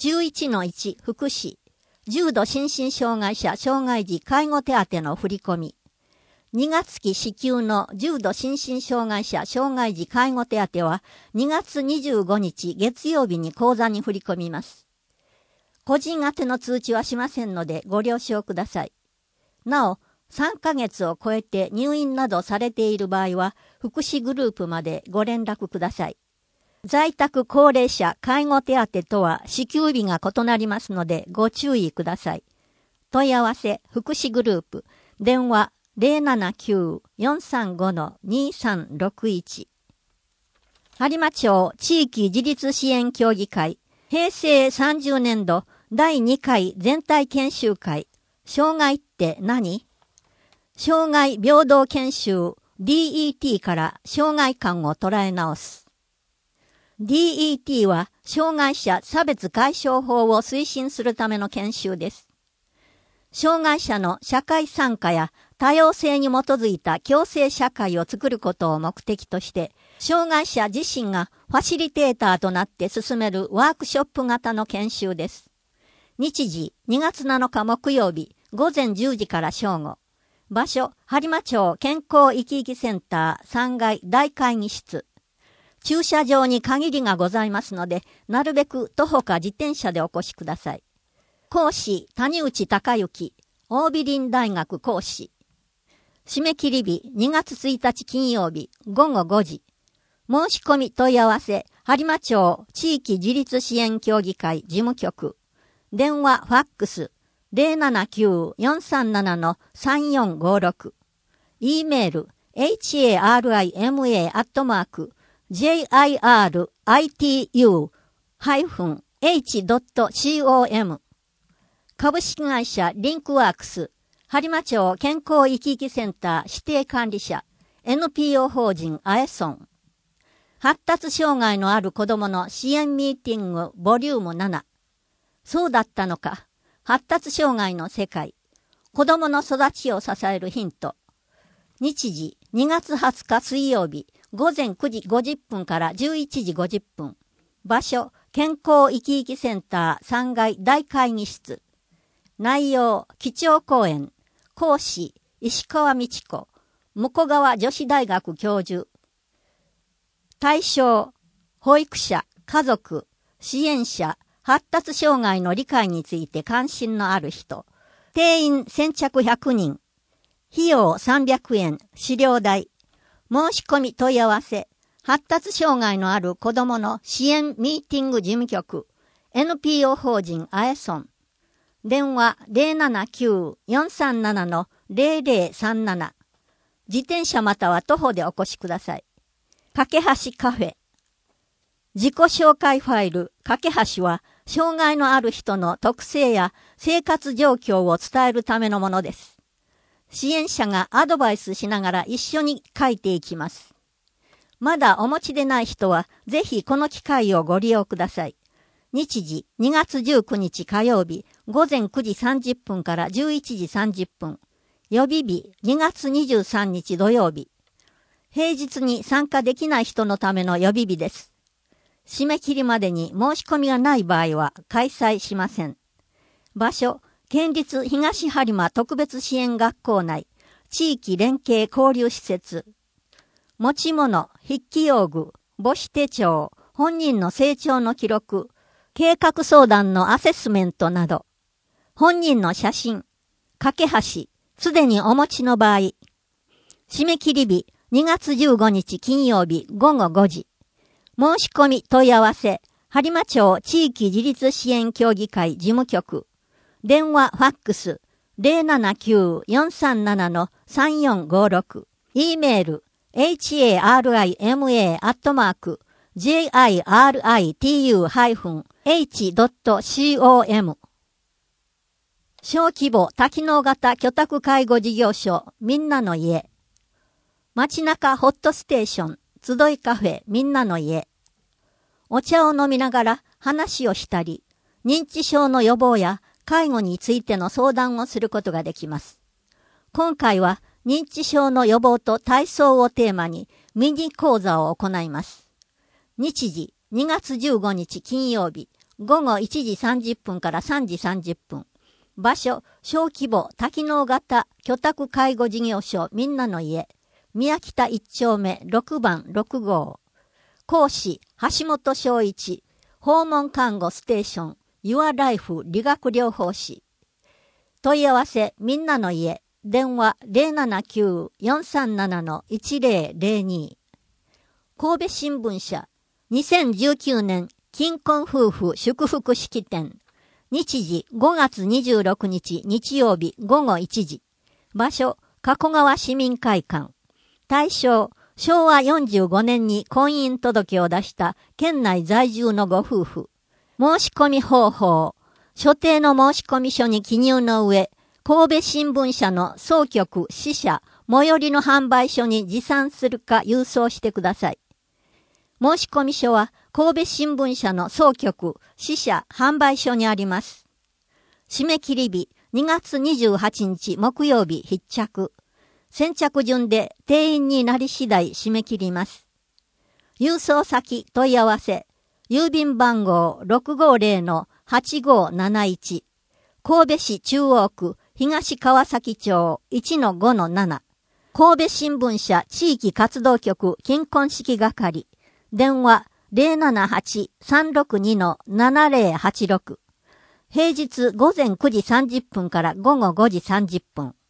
11-1 福祉、重度心身障害者障害児介護手当の振り込み。2月期支給の重度心身障害者障害児介護手当は2月25日月曜日に口座に振り込みます。個人宛ての通知はしませんのでご了承ください。なお、3ヶ月を超えて入院などされている場合は福祉グループまでご連絡ください。在宅高齢者介護手当とは支給日が異なりますのでご注意ください。問い合わせ福祉グループ電話 079-435-2361 播磨町地域自立支援協議会平成30年度第2回全体研修会障害って何？障害平等研修 DET から障害感を捉え直す。DET は障害者差別解消法を推進するための研修です。障害者の社会参加や多様性に基づいた共生社会を作ることを目的として、障害者自身がファシリテーターとなって進めるワークショップ型の研修です。日時2月7日木曜日午前10時から正午。場所、播磨町健康生き生きセンター3階大会議室。駐車場に限りがございますので、なるべく徒歩か自転車でお越しください。講師、谷内隆之、桜美林大学講師。締め切り日、2月1日金曜日、午後5時。申し込み問い合わせ、播磨町地域自立支援協議会事務局。電話、ファックス、079-437-3456。e メール、harima@jiritu-h.com。株式会社リンクワークス、播磨町健康生き生きセンター指定管理者、NPO 法人アエソン。発達障害のある子供の支援ミーティングボリューム7。そうだったのか。発達障害の世界。子供の育ちを支えるヒント。日時2月20日水曜日午前9時50分から11時50分。場所、健康生き生きセンター3階大会議室。内容、基調講演。講師、石川美智子。向川女子大学教授。対象、保育者、家族、支援者、発達障害の理解について関心のある人。定員先着100人。費用300円、資料代。申し込み問い合わせ。発達障害のある子供の支援ミーティング事務局。NPO 法人アエソン。電話 079-437-0037。自転車または徒歩でお越しください。架け橋カフェ。自己紹介ファイル、架け橋は、障害のある人の特性や生活状況を伝えるためのものです。支援者がアドバイスしながら一緒に書いていきます。まだお持ちでない人は、ぜひこの機会をご利用ください。日時2月19日火曜日午前9時30分から11時30分。予備日2月23日土曜日。平日に参加できない人のための予備日です。締め切りまでに申し込みがない場合は開催しません。場所、県立東播磨特別支援学校内、地域連携交流施設。持ち物、筆記用具、母子手帳、本人の成長の記録、計画相談のアセスメントなど。本人の写真、架け橋、すでにお持ちの場合。締め切り日、2月15日金曜日午後5時。申し込み問い合わせ、播磨町地域自立支援協議会事務局。電話ファックス 079-437-3456。e メール harima@jiritu-h.com。小規模多機能型居宅介護事業所みんなの家。街中ホットステーション集いカフェみんなの家。お茶を飲みながら話をしたり、認知症の予防や介護についての相談をすることができます。今回は認知症の予防と体操をテーマにミニ講座を行います。日時2月15日金曜日午後1時30分から3時30分。場所、小規模多機能型居宅介護事業所みんなの家。宮北1丁目6番6号。講師、橋本昭一。訪問看護ステーション、Your Life理学療法士。問い合わせ、みんなの家。電話 079-437-1002。神戸新聞社。2019年、金婚夫婦祝福式典。日時5月26日日曜日午後1時。場所、加古川市民会館。対象、昭和45年に婚姻届を出した県内在住のご夫婦。申し込み方法。所定の申し込み書に記入の上、神戸新聞社の総局、支社、最寄りの販売所に持参するか郵送してください。申し込み書は神戸新聞社の総局、支社、販売所にあります。締め切り日、2月28日木曜日必着。先着順で定員になり次第締め切ります。郵送先問い合わせ。郵便番号 650-8571。神戸市中央区東川崎町 1-5-7。神戸新聞社地域活動局金婚式係。電話 078-362-7086。平日午前9時30分から午後5時30分。